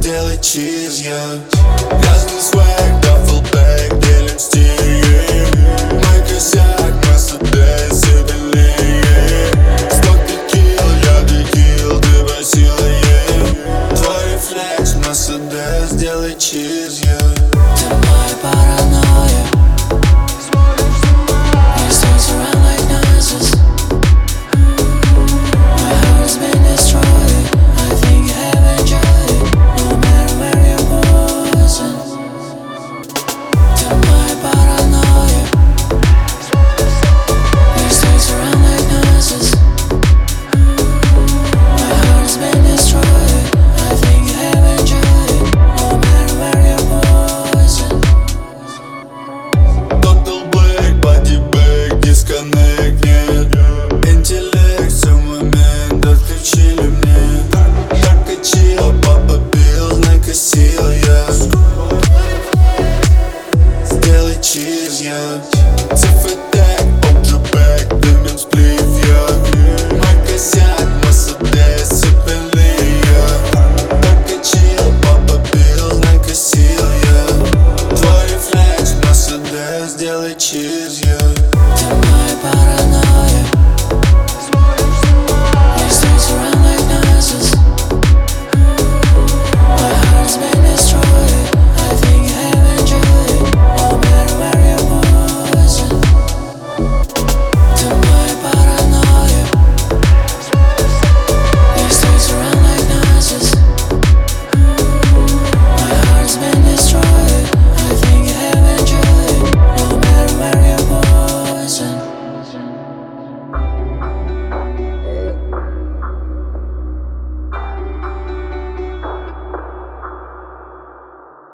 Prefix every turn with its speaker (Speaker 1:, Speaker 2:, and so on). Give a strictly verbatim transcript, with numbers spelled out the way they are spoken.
Speaker 1: сделай чиз, я грязный свэг, даффлбэк, делим стиль. Мой косяк, Мерседес юбилей. Сто текил, я декил, ты басилая. Твой рефлекс, Мерседес, сделай чиз, я
Speaker 2: Ты мой паранойя.